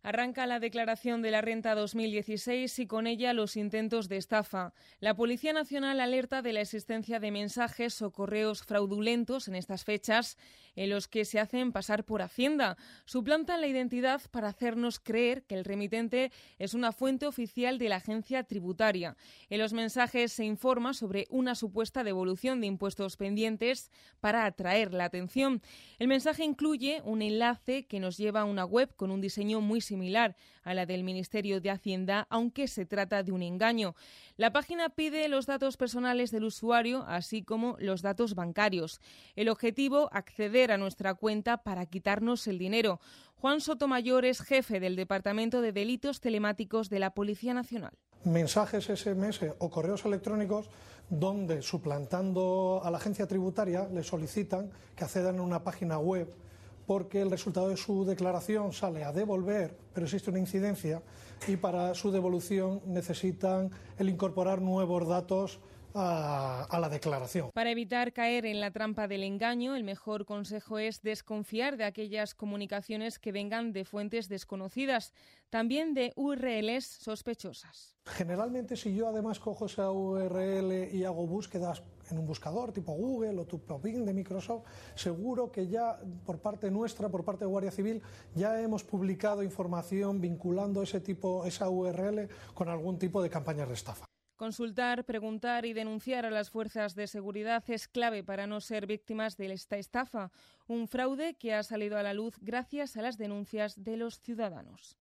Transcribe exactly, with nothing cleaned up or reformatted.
Arranca la declaración de la renta dos mil dieciséis y con ella los intentos de estafa. La Policía Nacional alerta de la existencia de mensajes o correos fraudulentos en estas fechas en los que se hacen pasar por Hacienda. Suplantan la identidad para hacernos creer que el remitente es una fuente oficial de la agencia tributaria. En los mensajes se informa sobre una supuesta devolución de impuestos pendientes para atraer la atención. El mensaje incluye un enlace que nos lleva a una web con un diseño muy similar a la del Ministerio de Hacienda, aunque se trata de un engaño. La página pide los datos personales del usuario, así como los datos bancarios. El objetivo, acceder a nuestra cuenta para quitarnos el dinero. Juan Sotomayor es jefe del Departamento de Delitos Telemáticos de la Policía Nacional. Mensajes ese eme ese o correos electrónicos donde, suplantando a la agencia tributaria, le solicitan que accedan a una página web porque el resultado de su declaración sale a devolver, pero existe una incidencia y para su devolución necesitan el incorporar nuevos datos a, a la declaración. Para evitar caer en la trampa del engaño, el mejor consejo es desconfiar de aquellas comunicaciones que vengan de fuentes desconocidas, también de u erre eles sospechosas. Generalmente, si yo además cojo esa u erre ele y hago búsquedas en un buscador tipo Google o tipo Bing de Microsoft, seguro que ya por parte nuestra, por parte de Guardia Civil, ya hemos publicado información vinculando ese tipo, esa u erre ele con algún tipo de campañas de estafa. Consultar, preguntar y denunciar a las fuerzas de seguridad es clave para no ser víctimas de esta estafa, un fraude que ha salido a la luz gracias a las denuncias de los ciudadanos.